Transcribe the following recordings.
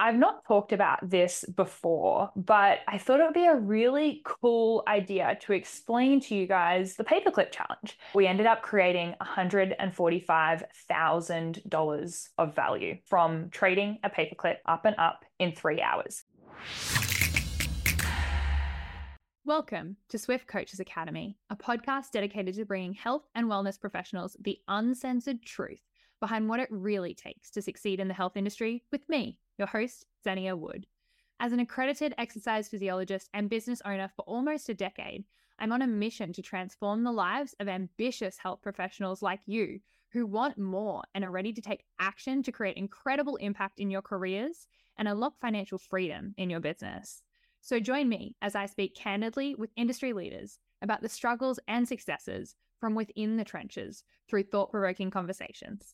I've not talked about this before, but I thought it would be a really cool idea to explain to you guys the paperclip challenge. We ended up creating $145,000 of value from trading a paperclip up and up in 3 hours. Welcome to Swift Coaches Academy, a podcast dedicated to bringing health and wellness professionals the uncensored truth behind what it really takes to succeed in the health industry with me, your host, Xenia Wood. As an accredited exercise physiologist and business owner for almost a decade, I'm on a mission to transform the lives of ambitious health professionals like you who want more and are ready to take action to create incredible impact in your careers and unlock financial freedom in your business. So join me as I speak candidly with industry leaders about the struggles and successes from within the trenches through thought-provoking conversations.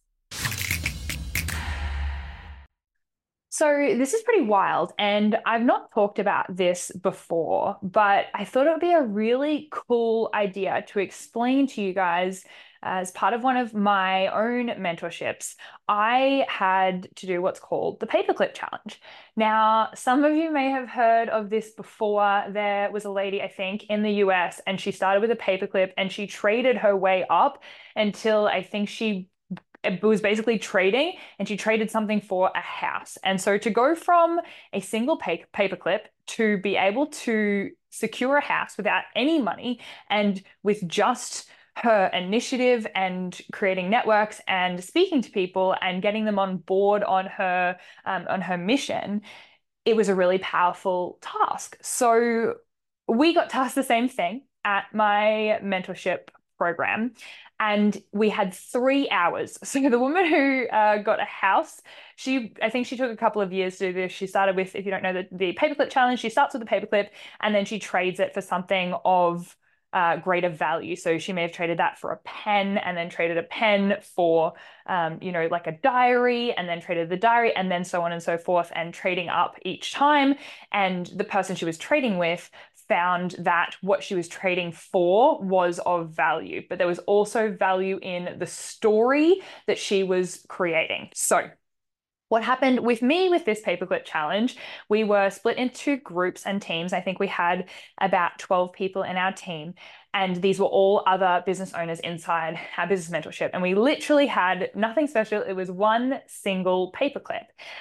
So this is pretty wild, and I've not talked about this before, but I thought it would be a really cool idea to explain to you guys as part of one of my own mentorships. I had to do what's called the paperclip challenge. Now, some of you may have heard of this before. There was a lady, I think, in the US, and she started with a paperclip and she traded her way up until I think it was basically trading, and she traded something for a house. And so to go from a single paperclip to be able to secure a house without any money and with just her initiative and creating networks and speaking to people and getting them on board on her mission, it was a really powerful task. So we got tasked the same thing at my mentorship program, and we had 3 hours. So the woman who got a house, I think she took a couple of years to do this. She started with, if you don't know the paperclip challenge, she starts with the paperclip and then she trades it for something of greater value. So she may have traded that for a pen and then traded a pen for, like a diary, and then traded the diary, and then so on and so forth, and trading up each time. And the person she was trading with found that what she was trading for was of value, but there was also value in the story that she was creating. So what happened with me with this paperclip challenge, we were split into groups and teams. I think we had about 12 people in our team, and these were all other business owners inside our business mentorship. And we literally had nothing special. It was one single paperclip.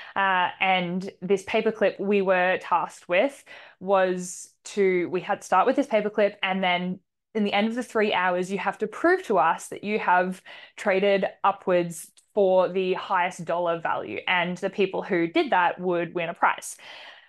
And this paperclip we were tasked with was we had to start with this paperclip, and then in the end of the 3 hours, you have to prove to us that you have traded upwards for the highest dollar value, and the people who did that would win a prize.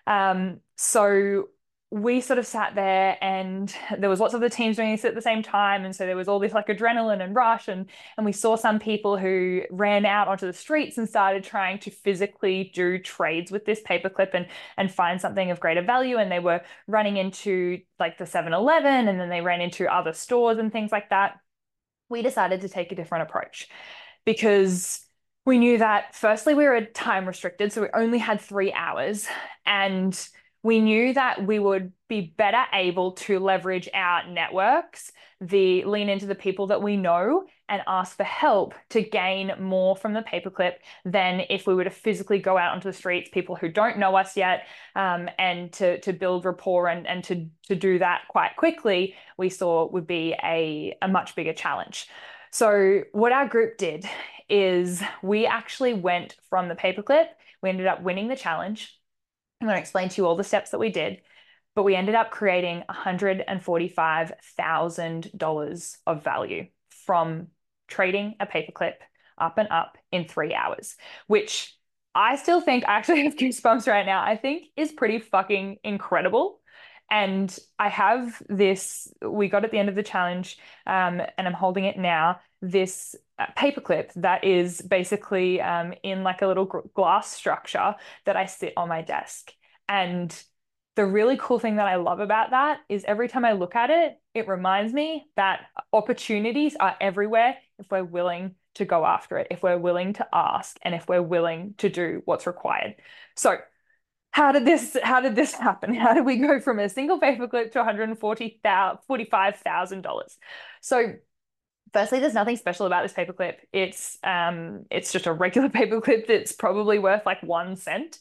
So we sort of sat there, and there was lots of the teams doing this at the same time, and so there was all this like adrenaline and rush, and we saw some people who ran out onto the streets and started trying to physically do trades with this paperclip and find something of greater value, and they were running into like the 7-Eleven, and then they ran into other stores and things like that. We decided to take a different approach, because we knew that firstly we were time restricted, so we only had 3 hours, and we knew that we would be better able to leverage our networks, lean into the people that we know and ask for help to gain more from the paperclip than if we were to physically go out onto the streets, people who don't know us yet, and to build rapport and to do that quite quickly, we saw would be a much bigger challenge. So what our group did is we actually went from the paperclip. We ended up winning the challenge. I'm going to explain to you all the steps that we did, but we ended up creating $145,000 of value from trading a paperclip up and up in 3 hours, which I still think, I actually have goosebumps right now, I think is pretty fucking incredible. And I have this, we got at the end of the challenge, and I'm holding it now, this paperclip that is basically in like a little glass structure that I sit on my desk. And the really cool thing that I love about that is every time I look at it, it reminds me that opportunities are everywhere if we're willing to go after it, if we're willing to ask, and if we're willing to do what's required. So how did this happen? How did we go from a single paperclip to $145,000? So firstly, there's nothing special about this paperclip. It's just a regular paperclip that's probably worth like 1 cent.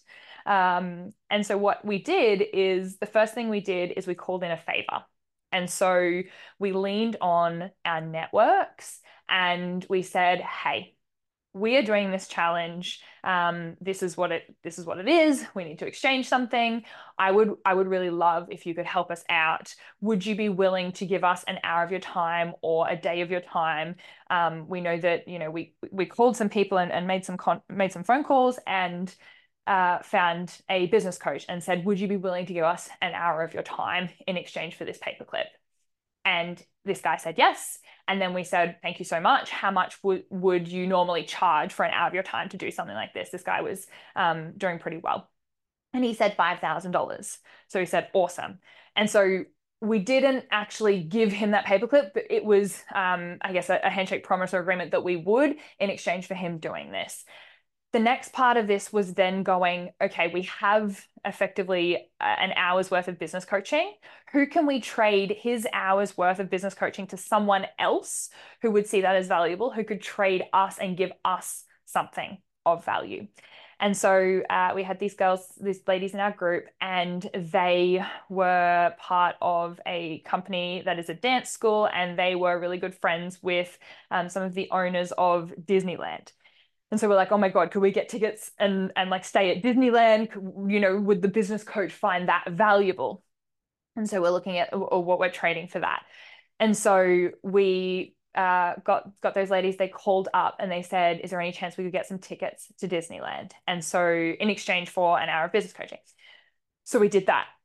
And so what we did is the first thing we did is we called in a favor. And so we leaned on our networks and we said, hey, we are doing this challenge. This is what it is. We need to exchange something. I would really love if you could help us out. Would you be willing to give us an hour of your time or a day of your time? We know that, we called some people and made some phone calls and found a business coach and said, would you be willing to give us an hour of your time in exchange for this paperclip? And this guy said yes. And then we said, thank you so much. How much would you normally charge for an hour of your time to do something like this? This guy was doing pretty well. And he said $5,000. So he said, awesome. And so we didn't actually give him that paperclip, but it was, I guess, a handshake promise or agreement that we would in exchange for him doing this. The next part of this was then going, okay, we have effectively an hour's worth of business coaching. Who can we trade his hour's worth of business coaching to someone else who would see that as valuable, who could trade us and give us something of value? And so we had these ladies in our group, and they were part of a company that is a dance school, and they were really good friends with some of the owners of Disneyland. And so we're like, oh my God, could we get tickets and like stay at Disneyland? Would the business coach find that valuable? And so we're looking at what we're trading for that. And so we got those ladies, they called up and they said, is there any chance we could get some tickets to Disneyland? And so in exchange for an hour of business coaching. So we did that.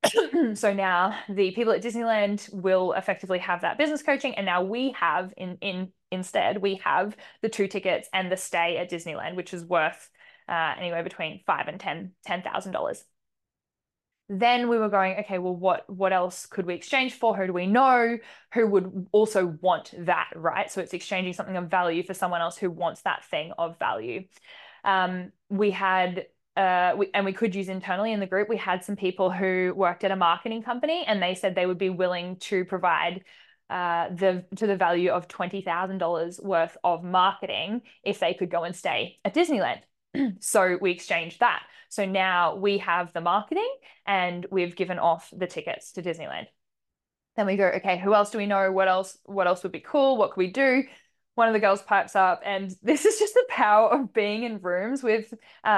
So now the people at Disneyland will effectively have that business coaching, and now we have instead we have the 2 tickets and the stay at Disneyland, which is worth anywhere between $5,000 and $10,000. Then we were going, okay, well, what else could we exchange for? Who do we know who would also want that, right? So it's exchanging something of value for someone else who wants that thing of value. We had we could use internally in the group. We had some people who worked at a marketing company, and they said they would be willing to provide to the value of $20,000 worth of marketing if they could go and stay at Disneyland. So we exchanged that. So now we have the marketing and we've given off the tickets to Disneyland. Then we go, okay, who else do we know? What else would be cool? What could we do? One of the girls pipes up, and this is just the power of being in rooms with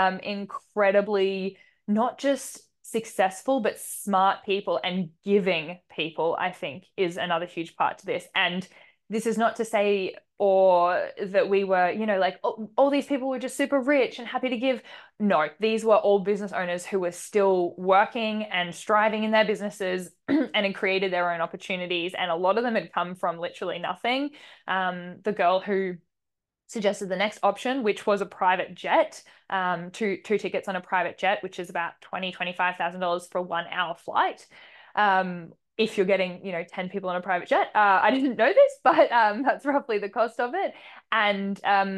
incredibly not just successful but smart people and giving people, I think, is another huge part to this. And this is not to say or that we were, like all these people were just super rich and happy to give. No, these were all business owners who were still working and striving in their businesses and had created their own opportunities. And a lot of them had come from literally nothing. The girl who suggested the next option, which was a private jet, 2 tickets on a private jet, which is about $25,000 for a 1-hour flight. If you're getting, 10 people on a private jet. I didn't know this, but that's roughly the cost of it. And,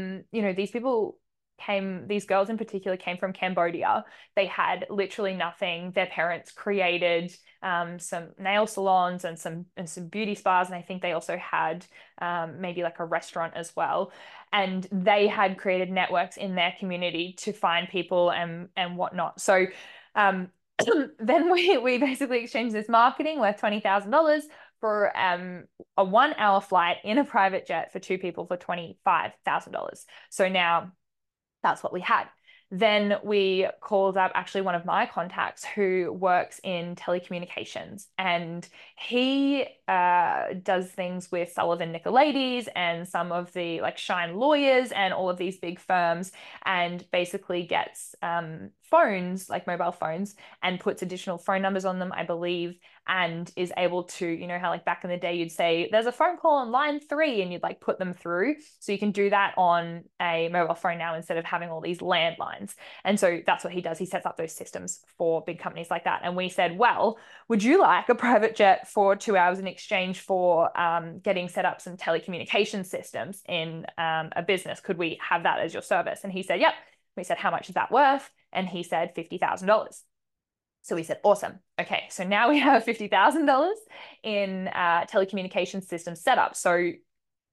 these girls in particular came from Cambodia. They had literally nothing. Their parents created some nail salons and some beauty spas. And I think they also had maybe like a restaurant as well. And they had created networks in their community to find people and whatnot. So, then we basically exchanged this marketing worth $20,000 for a 1-hour flight in a private jet for 2 people for $25,000. So now that's what we had. Then we called up actually one of my contacts who works in telecommunications, and he does things with Sullivan Nicolaides and some of the like Shine Lawyers and all of these big firms, and basically gets phones, like mobile phones, and puts additional phone numbers on them, I believe, and is able to, how like back in the day you'd say there's a phone call on line 3 and you'd like put them through. So you can do that on a mobile phone now instead of having all these landlines. And so that's what he does. He sets up those systems for big companies like that. And we said, well, would you like a private jet for 2 hours in exchange for getting set up some telecommunication systems in a business? Could we have that as your service? And he said, yep. We said, how much is that worth? And he said $50,000. So we said, awesome. Okay, so now we have $50,000 in telecommunication system setup. So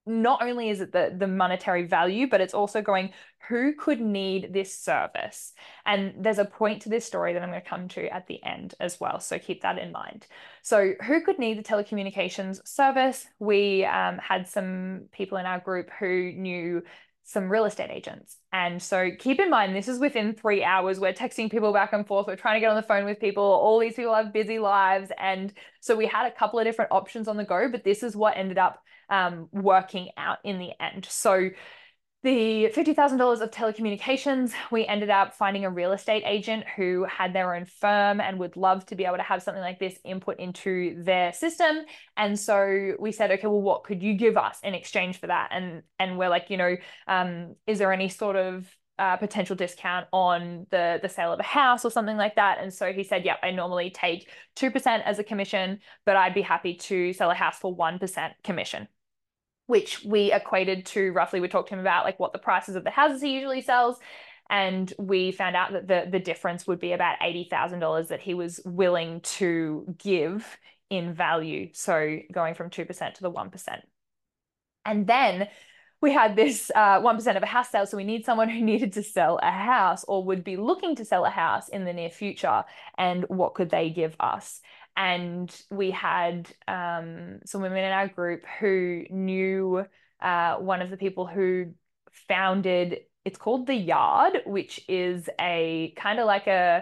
not only is it the monetary value, but it's also going, who could need this service? And there's a point to this story that I'm going to come to at the end as well. So keep that in mind. So who could need the telecommunications service? We had some people in our group who knew some real estate agents. And so keep in mind, this is within 3 hours. We're texting people back and forth. We're trying to get on the phone with people. All these people have busy lives. And so we had a couple of different options on the go, but this is what ended up working out in the end. So the $50,000 of telecommunications, we ended up finding a real estate agent who had their own firm and would love to be able to have something like this input into their system. And so we said, okay, well, what could you give us in exchange for that? And we're like, is there any sort of potential discount on the sale of a house or something like that? And so he said, yep, I normally take 2% as a commission, but I'd be happy to sell a house for 1% commission, which we equated to roughly, we talked to him about like what the prices of the houses he usually sells. And we found out that the difference would be about $80,000 that he was willing to give in value. So going from 2% to the 1%. And then we had this 1% of a house sale. So we need someone who needed to sell a house or would be looking to sell a house in the near future. And what could they give us? And we had some women in our group who knew one of the people who founded, it's called The Yard, which is a kind of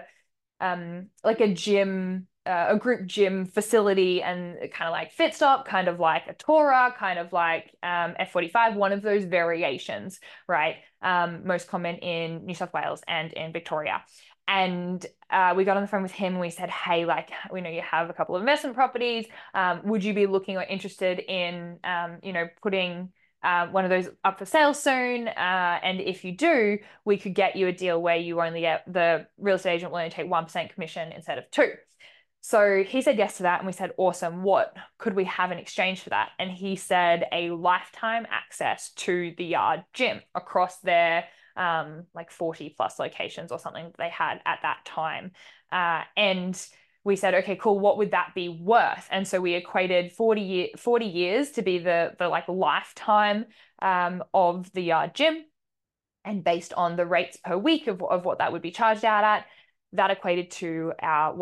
like a gym, a group gym facility, and kind of like Fitstop, kind of like a Tora, kind of like F45, one of those variations, right? Most common in New South Wales and in Victoria. And we got on the phone with him and we said, hey, like, we know you have a couple of investment properties. Would you be looking or interested in, putting one of those up for sale soon? And if you do, we could get you a deal where you only get, the real estate agent will only take 1% commission instead of 2%. So he said yes to that. And we said, awesome. What could we have in exchange for that? And he said a lifetime access to the Yard gym across their like 40 plus locations or something that they had at that time. And we said, okay, cool. What would that be worth? And so we equated 40 years to be the like lifetime of the Yard gym. And based on the rates per week of what that would be charged out at, that equated to our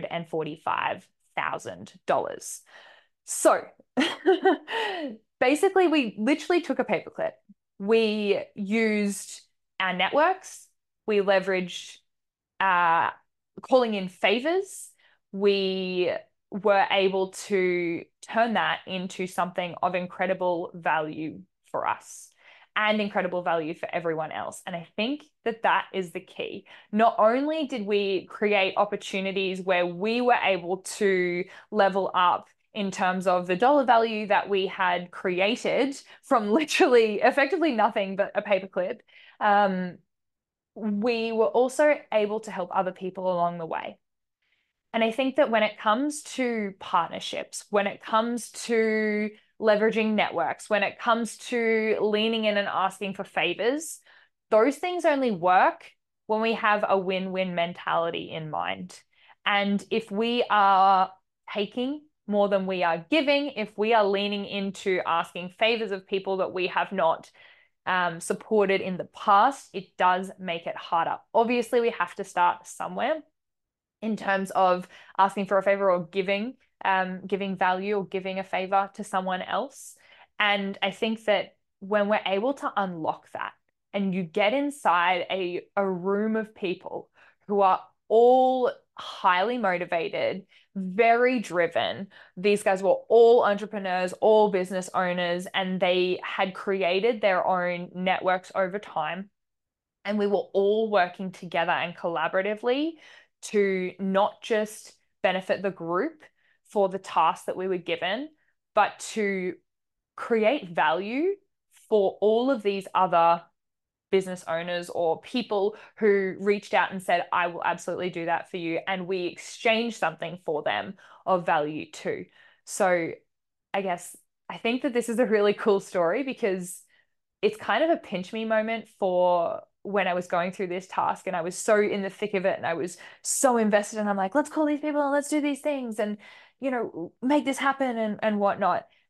$145,000. So basically, we literally took a paperclip. We used our networks. We leveraged calling in favors. We were able to turn that into something of incredible value for us and incredible value for everyone else. And I think that that is the key. Not only did we create opportunities where we were able to level up in terms of the dollar value that we had created from literally effectively nothing but a paperclip, we were also able to help other people along the way. And I think that when it comes to partnerships, when it comes to leveraging networks, when it comes to leaning in and asking for favors, those things only work when we have a win-win mentality in mind. And if we are taking more than we are giving, if we are leaning into asking favors of people that we have not supported in the past, it does make it harder. Obviously, we have to start somewhere in terms of asking for a favor or giving value or giving a favor to someone else. And I think that when we're able to unlock that and you get inside a room of people who are all highly motivated, very driven. These guys were all entrepreneurs, all business owners, and they had created their own networks over time. And we were all working together and collaboratively to not just benefit the group for the task that we were given, but to create value for all of these other business owners or people who reached out and said, I will absolutely do that for you. And we exchanged something for them of value too. So I think that this is a really cool story because it's kind of a pinch me moment for when I was going through this task and I was so in the thick of it and I was so invested and I'm like, let's call these people and let's do these things and, make this happen and whatnot.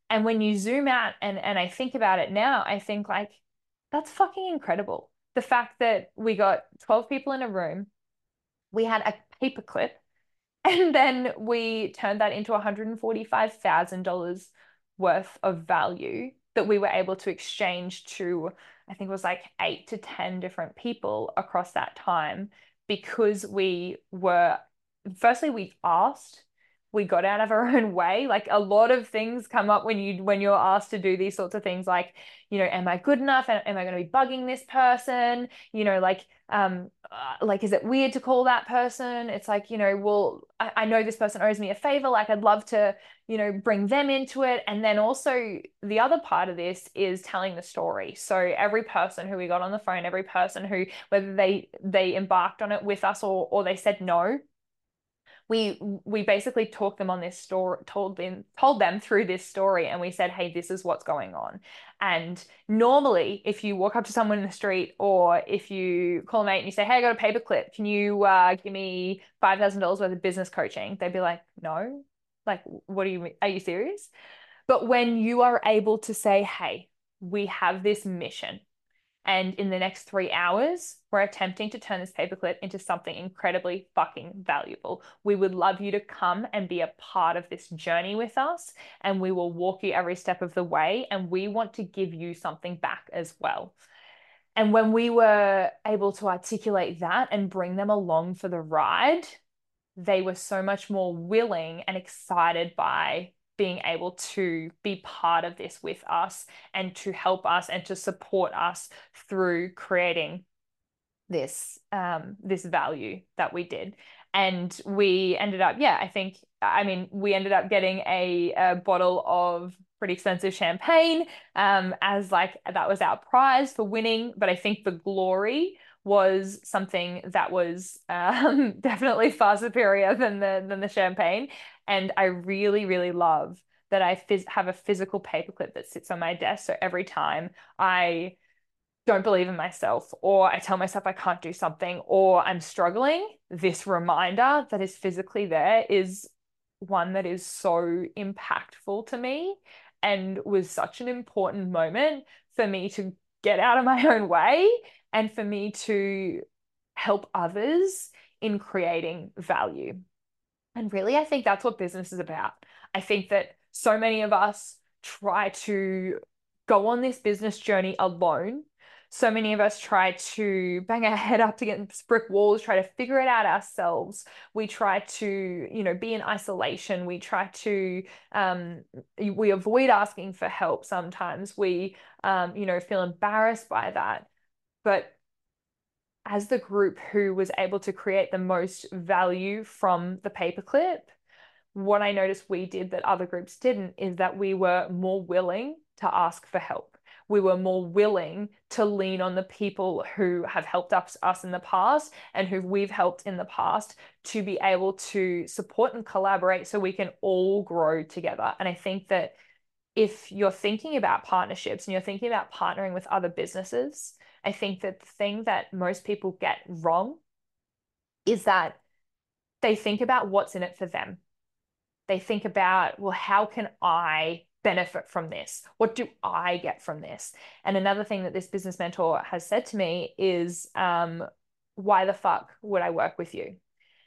And when you zoom out and I think about it now, I think like, that's fucking incredible. The fact that we got 12 people in a room, we had a paperclip, and then we turned that into $145,000 worth of value that we were able to exchange to, I think it was like 8 to 10 different people across that time, because firstly, we asked, we got out of our own way. Like, a lot of things come up when you're asked to do these sorts of things, like, am I good enough? Am I going to be bugging this person? Like, is it weird to call that person? It's like, well, I know this person owes me a favor. Like, I'd love to, bring them into it. And then also the other part of this is telling the story. So every person who we got on the phone, every person who, whether they embarked on it with us or they said no, we basically talked them on this story, told them through this story, and we said, hey, this is what's going on. And normally, if you walk up to someone in the street, or if you call a mate and you say, hey, I got a paperclip, can you give me $5,000 worth of business coaching? They'd be like, no. Like, what do you mean? Are you serious? But when you are able to say, hey, we have this mission, and in the next 3 hours, we're attempting to turn this paperclip into something incredibly fucking valuable. We would love you to come and be a part of this journey with us, and we will walk you every step of the way. And we want to give you something back as well. And when we were able to articulate that and bring them along for the ride, they were so much more willing and excited by being able to be part of this with us and to help us and to support us through creating this value that we did. And we ended up, yeah, I mean, we ended up getting a bottle of pretty expensive champagne, as like that was our prize for winning. But I think the glory was something that was definitely far superior than the champagne. And I really, really love that I have a physical paperclip that sits on my desk. So every time I don't believe in myself, or I tell myself I can't do something, or I'm struggling, this reminder that is physically there is one that is so impactful to me, and was such an important moment for me to get out of my own way, and for me to help others in creating value. And really, I think that's what business is about. I think that so many of us try to go on this business journey alone. So many of us try to bang our head up against brick walls, try to figure it out ourselves. We try to, be in isolation. We try to, we avoid asking for help sometimes. We, feel embarrassed by that. But as the group who was able to create the most value from the paperclip, what I noticed we did that other groups didn't is that we were more willing to ask for help. We were more willing to lean on the people who have helped us in the past and who we've helped in the past, to be able to support and collaborate so we can all grow together. And I think that if you're thinking about partnerships and you're thinking about partnering with other businesses, I think that the thing that most people get wrong is that they think about what's in it for them. They think about, well, how can I benefit from this? What do I get from this? And another thing that this business mentor has said to me is, why the fuck would I work with you?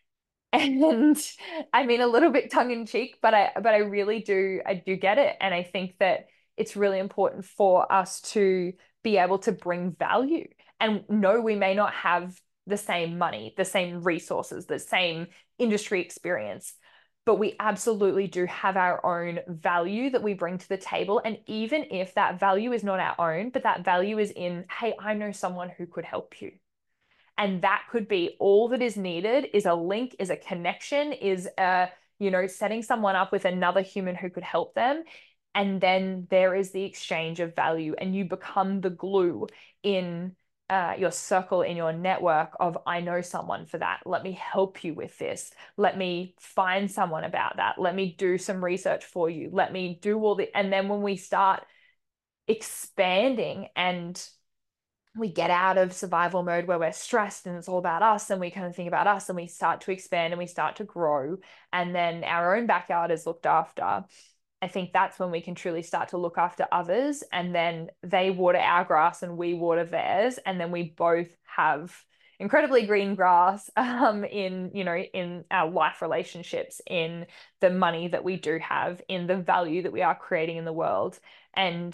And I mean, a little bit tongue in cheek, but I really do get it. And I think that it's really important for us to be able to bring value. And no, we may not have the same money, the same resources, the same industry experience, but we absolutely do have our own value that we bring to the table. And even if that value is not our own, but that value is in, hey, I know someone who could help you. And that could be all that is needed, is a link, is a connection, is setting someone up with another human who could help them. And then there is the exchange of value, and you become the glue in your circle, in your network of, I know someone for that. Let me help you with this. Let me find someone about that. Let me do some research for you. Let me do all the, and then when we start expanding and we get out of survival mode where we're stressed and it's all about us, and we kind of think about us, and we start to expand and we start to grow, and then our own backyard is looked after, I think that's when we can truly start to look after others, and then they water our grass and we water theirs, and then we both have incredibly green grass in, in our life relationships, in the money that we do have, in the value that we are creating in the world. And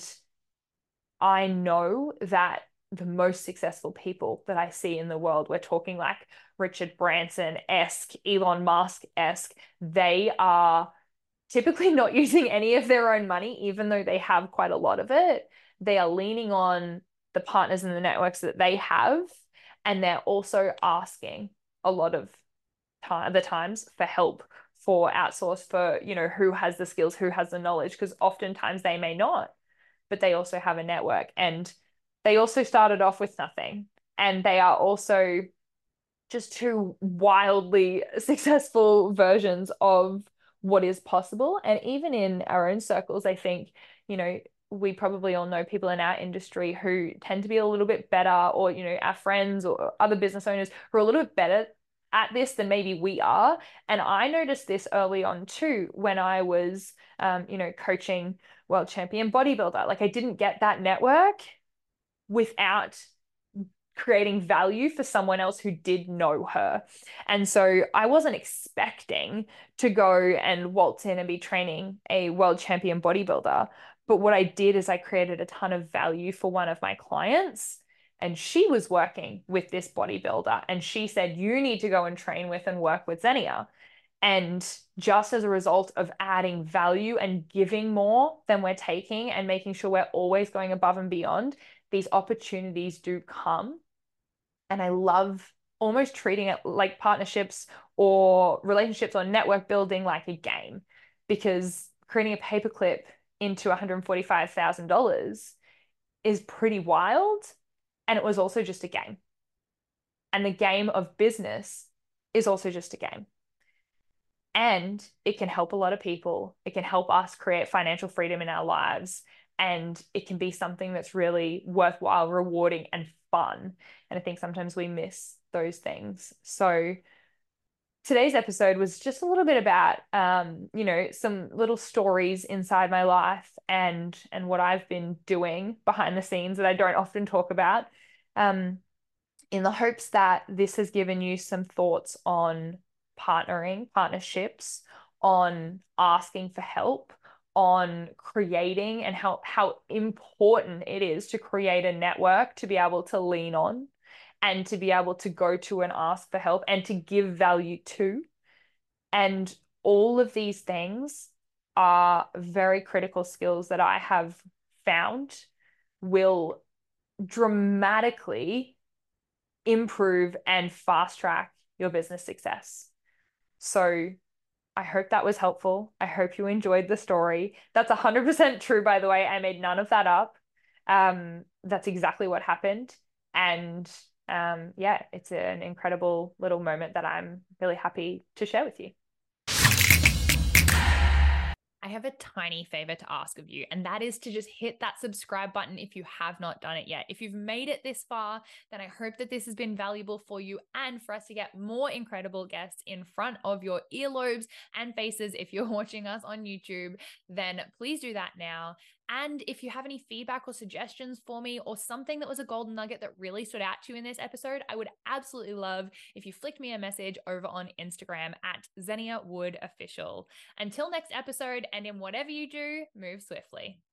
I know that the most successful people that I see in the world, we're talking like Richard Branson-esque, Elon Musk-esque, they are typically not using any of their own money, even though they have quite a lot of it. They are leaning on the partners and the networks that they have, and they're also asking a lot of the times for help, for outsource, for, who has the skills, who has the knowledge, because oftentimes they may not, but they also have a network, and they also started off with nothing, and they are also just two wildly successful versions of what is possible. And even in our own circles, I think, we probably all know people in our industry who tend to be a little bit better, or, our friends or other business owners who are a little bit better at this than maybe we are. And I noticed this early on too, when I was, coaching world champion bodybuilder. Like, I didn't get that network without creating value for someone else who did know her. And so I wasn't expecting to go and waltz in and be training a world champion bodybuilder. But what I did is I created a ton of value for one of my clients. And she was working with this bodybuilder. And she said, you need to go and train with and work with Xenia. And just as a result of adding value and giving more than we're taking, and making sure we're always going above and beyond, these opportunities do come. And I love almost treating it like partnerships or relationships or network building like a game, because creating a paperclip into $145,000 is pretty wild. And it was also just a game. And the game of business is also just a game. And it can help a lot of people. It can help us create financial freedom in our lives. And it can be something that's really worthwhile, rewarding, and fun. And I think sometimes we miss those things. So today's episode was just a little bit about, some little stories inside my life, and what I've been doing behind the scenes that I don't often talk about, in the hopes that this has given you some thoughts on partnerships, on asking for help, on creating, and how important it is to create a network to be able to lean on, and to be able to go to and ask for help, and to give value to. And all of these things are very critical skills that I have found will dramatically improve and fast track your business success. So I hope that was helpful. I hope you enjoyed the story. That's 100% true, by the way. I made none of that up. That's exactly what happened. And yeah, it's an incredible little moment that I'm really happy to share with you. I have a tiny favor to ask of you, and that is to just hit that subscribe button if you have not done it yet. If you've made it this far, then I hope that this has been valuable for you and for us to get more incredible guests in front of your earlobes and faces. If you're watching us on YouTube, then please do that now. And if you have any feedback or suggestions for me, or something that was a golden nugget that really stood out to you in this episode, I would absolutely love if you flicked me a message over on Instagram at Xenia Wood Official. Until next episode, and in whatever you do, move swiftly.